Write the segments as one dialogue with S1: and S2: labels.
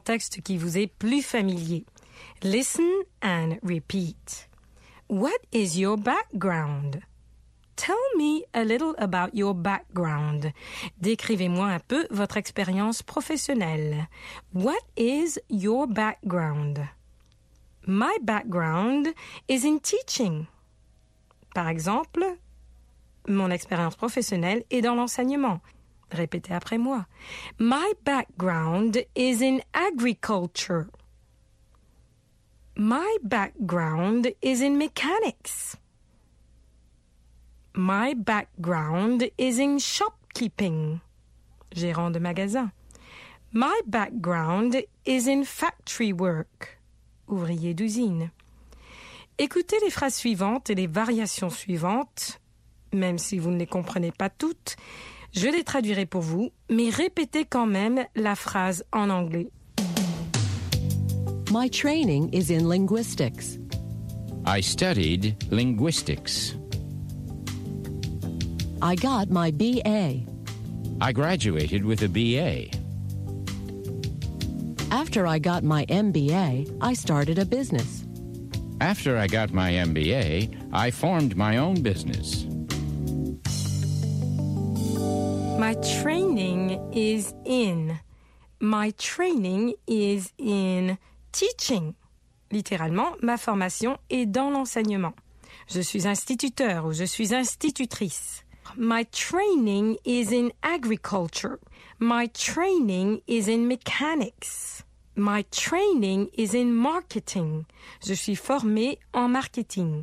S1: contexte qui vous est plus familier. Listen and repeat. What is your background? Tell me a little about your background. Décrivez-moi un peu votre expérience professionnelle. What is your background? My background is in teaching. Par exemple, mon expérience professionnelle est dans l'enseignement. Répétez après moi. My background is in agriculture. My background is in mechanics. My background is in shopkeeping. Gérant de magasin. My background is in factory work. Ouvrier d'usine. Écoutez les phrases suivantes et les variations suivantes, même si vous ne les comprenez pas toutes. Je les traduirai pour vous, mais répétez quand même la phrase en anglais.
S2: My training is in linguistics.
S3: I studied linguistics.
S2: I got my BA.
S3: I graduated with a BA.
S2: After I got my MBA, I started a business.
S3: After I got my MBA, I formed my own business.
S1: My training is in. My training is in teaching. Littéralement, ma formation est dans l'enseignement. Je suis instituteur ou je suis institutrice. My training is in agriculture. My training is in mechanics. My training is in marketing. Je suis formée en marketing.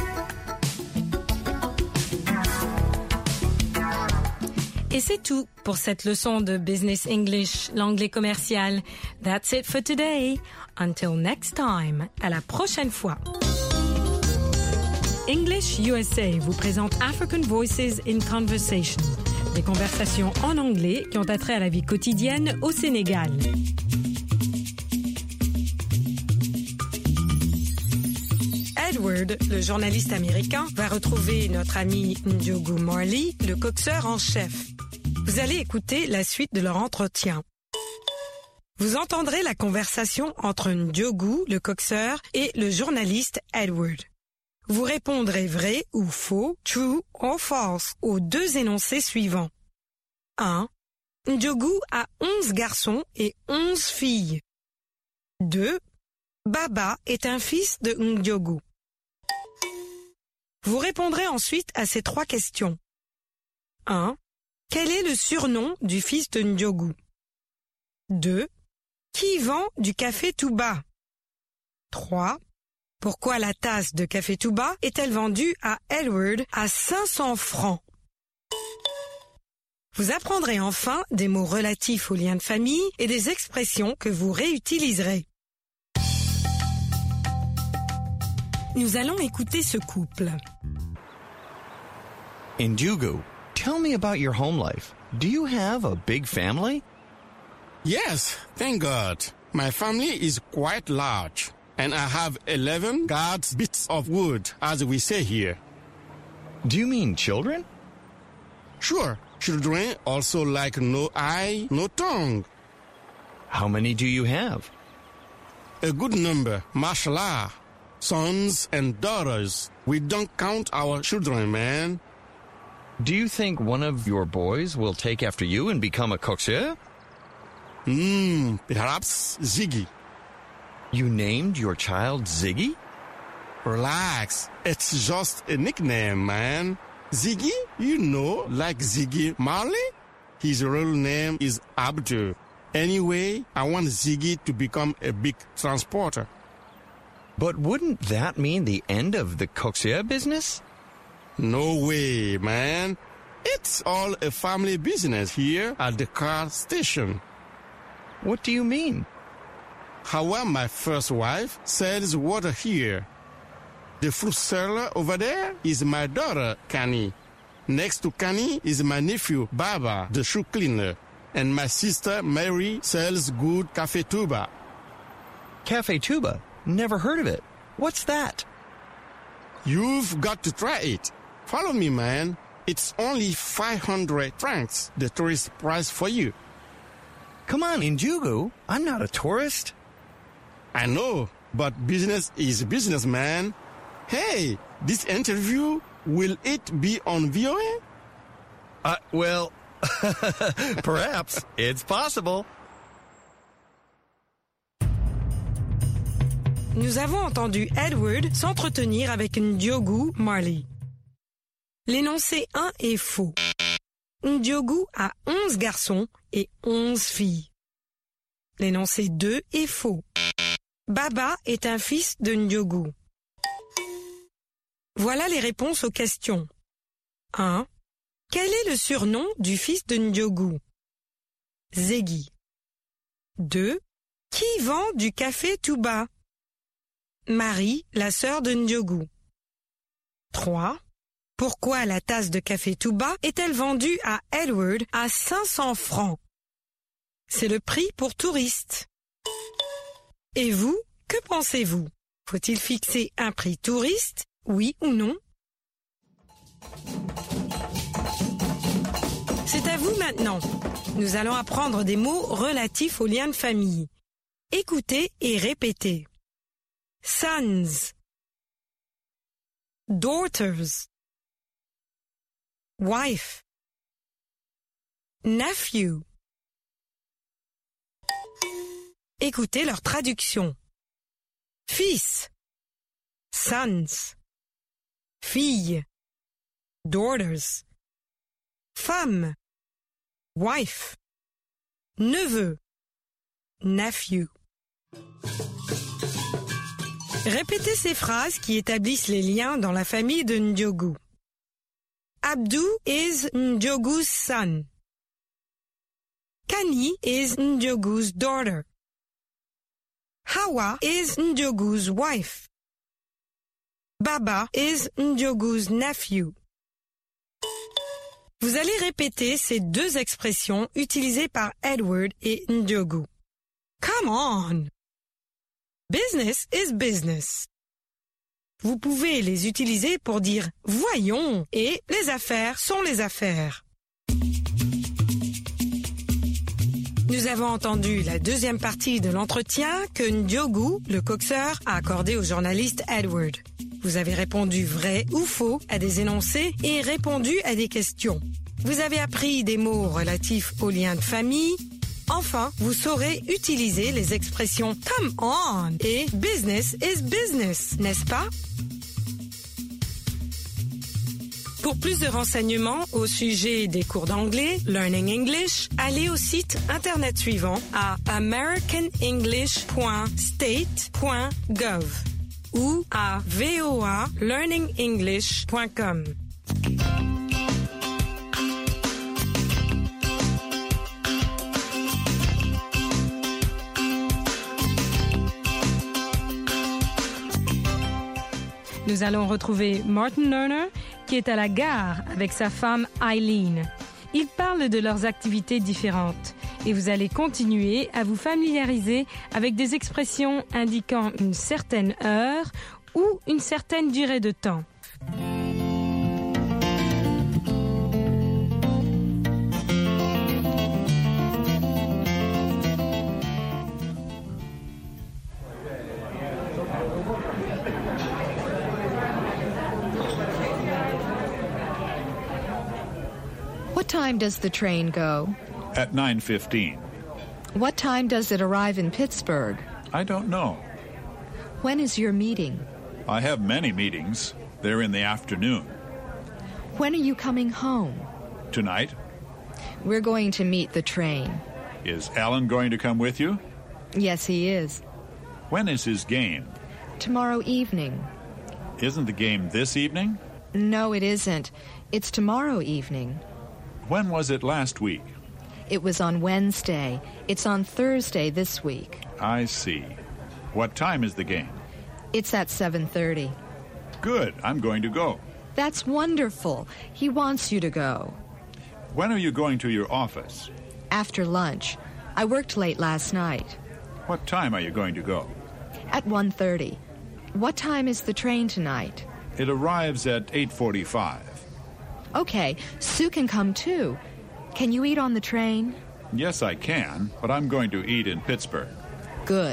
S1: Et c'est tout pour cette leçon de Business English, l'anglais commercial. That's it for today. Until next time. À la prochaine fois. English USA vous présente African Voices in Conversation. Des conversations en anglais qui ont attrait à la vie quotidienne au Sénégal. Edward, le journaliste américain, va retrouver notre ami Ndiogu Marley, le coxeur en chef. Vous allez écouter la suite de leur entretien. Vous entendrez la conversation entre Ndiogu, le coxeur, et le journaliste Edward. Vous répondrez vrai ou faux, true or false, aux deux énoncés suivants. 1. Ndiogu a 11 garçons et 11 filles. 2. Baba est un fils de Ndiogu. Vous répondrez ensuite à ces 3 questions. 1. Quel est le surnom du fils de Ndiogu? 2. Qui vend du café Touba? 3. Pourquoi la tasse de café Touba est-elle vendue à Edward à 500 francs? Vous apprendrez enfin des mots relatifs aux liens de famille et des expressions que vous réutiliserez. Nous allons écouter ce couple.
S4: Ndiogu, tell me about your home life. Do you have a big family?
S5: Yes, thank God. My family is quite large, and I have 11 guards bits of wood, as we say here.
S4: Do you mean children?
S5: Sure, children also like no eye, no tongue.
S4: How many do you have?
S5: A good number, mashallah. Sons and daughters. We don't count our children, man.
S4: Do you think one of your boys will take after you and become a coxeur?
S5: Perhaps Ziggy.
S4: You named your child Ziggy?
S5: Relax. It's just a nickname, man. Ziggy, you know, like Ziggy Marley? His real name is Abdul. Anyway, I want Ziggy to become a big transporter.
S4: But wouldn't that mean the end of the coxeur business?
S5: No way, man. It's all a family business here at the car station.
S4: What do you mean?
S5: Hawa, my first wife, sells water here. The fruit seller over there is my daughter, Kani. Next to Kani is my nephew, Baba, the shoe cleaner. And my sister, Mary, sells good Café Touba.
S4: Café Touba? Never heard of it. What's that?
S5: You've got to try it. Follow me, man. It's only 500 francs, the tourist price for you.
S4: Come on, Njugu. I'm not a tourist.
S5: I know, but business is business, man. Hey, this interview, will it be on VOA?
S4: Well, perhaps. It's possible.
S1: Nous avons entendu Edward s'entretenir avec Ndiogu Marley. L'énoncé 1 est faux. Ndiogu a 11 garçons et 11 filles. L'énoncé 2 est faux. Baba est un fils de Ndiogu. Voilà les réponses aux questions. 1. Quel est le surnom du fils de Ndiogu? Zegi. 2. Qui vend du café tout bas? Marie, la sœur de Ndiogu. 3. Pourquoi la tasse de café tout bas est-elle vendue à Edward à 500 francs? C'est le prix pour touristes. Et vous, que pensez-vous? Faut-il fixer un prix touriste, oui ou non? C'est à vous maintenant. Nous allons apprendre des mots relatifs aux liens de famille. Écoutez et répétez. Sons, daughters, wife, nephew. Écoutez leur traduction. Fils, sons, fille, daughters, femme, wife, neveu, nephew. Répétez ces phrases qui établissent les liens dans la famille de Ndiogu. Abdou is Ndiogu's son. Kani is Ndiogu's daughter. Hawa is Ndiogu's wife. Baba is Ndiogu's nephew. Vous allez répéter ces deux expressions utilisées par Edward et Ndiogu. Come on! Business is business. Vous pouvez les utiliser pour dire « voyons » et « les affaires sont les affaires ». Nous avons entendu la deuxième partie de l'entretien que Ndiogu, le coxeur, a accordé au journaliste Edward. Vous avez répondu vrai ou faux à des énoncés et répondu à des questions. Vous avez appris des mots relatifs aux liens de famille. Enfin, vous saurez utiliser les expressions « come on » et « business is business », n'est-ce pas? Pour plus de renseignements au sujet des cours d'anglais, Learning English, allez au site internet suivant à americanenglish.state.gov ou à voalearningenglish.com. Nous allons retrouver Martin Lerner, qui est à la gare avec sa femme Eileen. Ils parlent de leurs activités différentes et vous allez continuer à vous familiariser avec des expressions indiquant une certaine heure ou une certaine durée de temps.
S6: What time does the train go?
S7: At 9:15.
S6: What time does it arrive in Pittsburgh?
S7: I don't know.
S6: When is your meeting?
S7: I have many meetings. They're in the afternoon.
S6: When are you coming home?
S7: Tonight?
S6: We're going to meet the train.
S7: Is Alan going to come with you?
S6: Yes, he is.
S7: When is his game?
S6: Tomorrow evening.
S7: Isn't the game this evening?
S6: No, it isn't. It's tomorrow evening.
S7: When was it last week?
S6: It was on Wednesday. It's on Thursday this week.
S7: I see. What time is the game?
S6: It's at 7:30.
S7: Good. I'm going to go.
S6: That's wonderful. He wants you to go.
S7: When are you going to your office?
S6: After lunch. I worked late last night.
S7: What time are you going to go?
S6: At 1:30. What time is the train tonight?
S7: It arrives at 8:45.
S6: Okay, Sue can come too. Can you eat on the train?
S7: Yes, I can, but I'm going to eat in Pittsburgh.
S6: Good.